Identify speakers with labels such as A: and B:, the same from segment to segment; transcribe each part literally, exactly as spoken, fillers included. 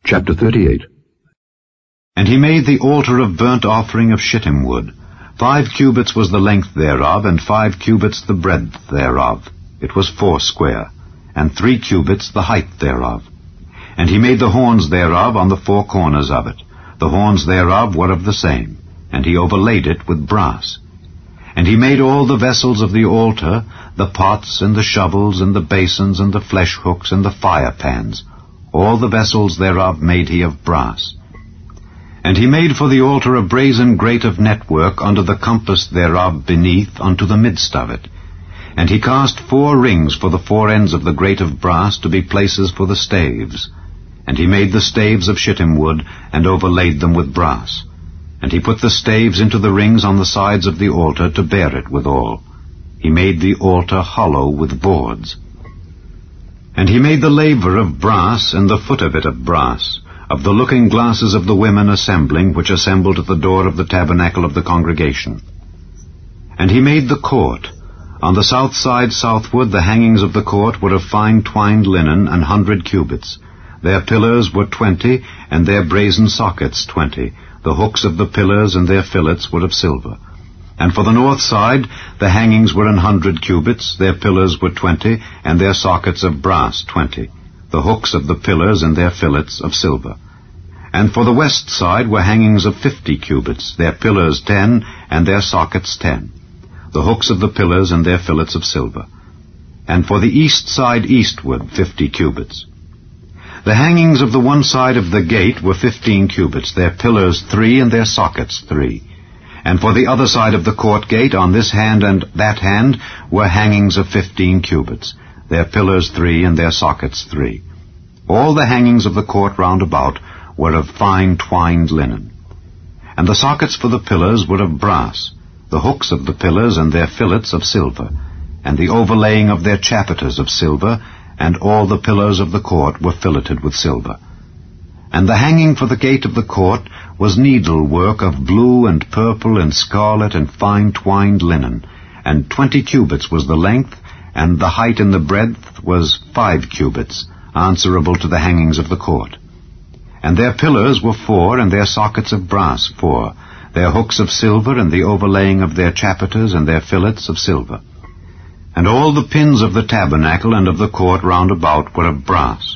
A: Chapter thirty-eight.
B: And he made the altar of burnt offering of shittim wood. Five cubits was the length thereof, and five cubits the breadth thereof. It was foursquare, and three cubits the height thereof. And he made the horns thereof on the four corners of it. The horns thereof were of the same, and he overlaid it with brass. And he made all the vessels of the altar, the pots, and the shovels, and the basins, and the flesh hooks, and the fire pans. All the vessels thereof made he of brass. And he made for the altar a brazen grate of network under the compass thereof beneath unto the midst of it. And he cast four rings for the four ends of the grate of brass to be places for the staves. And he made the staves of shittim wood, and overlaid them with brass. And he put the staves into the rings on the sides of the altar to bear it withal. He made the altar hollow with boards. And he made the laver of brass, and the foot of it of brass, of the looking glasses of the women assembling, which assembled at the door of the tabernacle of the congregation. And he made the court. On the south side southward the hangings of the court were of fine twined linen, an hundred cubits. Their pillars were twenty, and their brazen sockets twenty. The hooks of the pillars and their fillets were of silver. And for the north side the hangings were an hundred cubits, their pillars were twenty, and their sockets of brass twenty. The hooks of the pillars and their fillets of silver. And for the west side were hangings of fifty cubits, their pillars ten, and their sockets ten. The hooks of the pillars and their fillets of silver. And for the east side eastward fifty cubits. The hangings of the one side of the gate were fifteen cubits, their pillars three, and their sockets three. And for the other side of the court gate, on this hand and that hand, were hangings of fifteen cubits, their pillars three, and their sockets three. All the hangings of the court round about were of fine twined linen. And the sockets for the pillars were of brass, the hooks of the pillars and their fillets of silver, and the overlaying of their chapiters of silver, and all the pillars of the court were filleted with silver. And the hanging for the gate of the court was needlework of blue and purple and scarlet and fine twined linen, and twenty cubits was the length, and the height and the breadth was five cubits, answerable to the hangings of the court. And their pillars were four, and their sockets of brass four, their hooks of silver, and the overlaying of their chapiters and their fillets of silver. And all the pins of the tabernacle and of the court round about were of brass.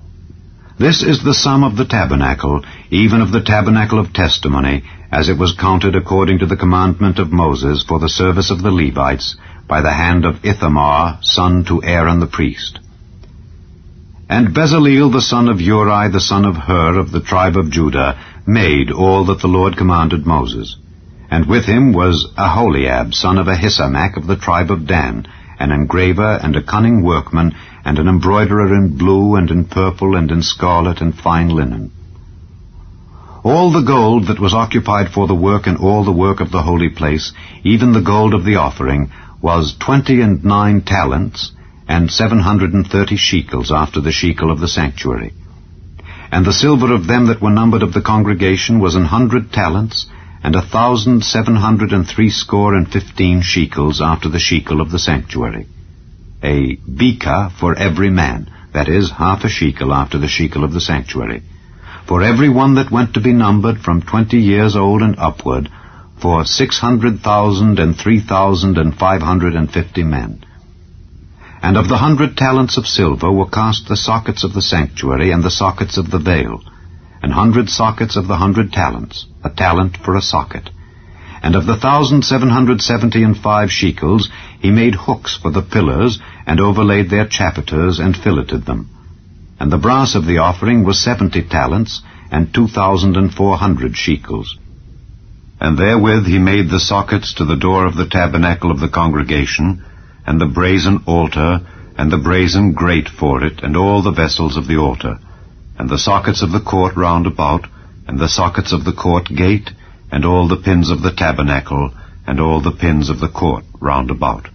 B: This is the sum of the tabernacle, even of the tabernacle of testimony, as it was counted according to the commandment of Moses for the service of the Levites, by the hand of Ithamar, son to Aaron the priest. And Bezaleel the son of Uri, the son of Hur, of the tribe of Judah, made all that the Lord commanded Moses. And with him was Aholiab, son of Ahisamach, of the tribe of Dan, an engraver and a cunning workman, and an embroiderer in blue and in purple and in scarlet and fine linen. All the gold that was occupied for the work and all the work of the holy place, even the gold of the offering, was twenty and nine talents, and seven hundred and thirty shekels after the shekel of the sanctuary. And the silver of them that were numbered of the congregation was an hundred talents, and a thousand seven hundred and threescore and fifteen shekels after the shekel of the sanctuary. A beka for every man, that is, half a shekel after the shekel of the sanctuary, for every one that went to be numbered from twenty years old and upward, for six hundred thousand and three thousand and five hundred and fifty men. And of the hundred talents of silver were cast the sockets of the sanctuary and the sockets of the veil, an hundred sockets of the hundred talents, a talent for a socket. And of the thousand seven hundred seventy and five shekels he made hooks for the pillars, and overlaid their chapiters, and filleted them. And the brass of the offering was seventy talents, and two thousand and four hundred shekels. And therewith he made the sockets to the door of the tabernacle of the congregation, and the brazen altar, and the brazen grate for it, and all the vessels of the altar, and the sockets of the court round about, and the sockets of the court gate, and all the pins of the tabernacle, and all the pins of the court round about.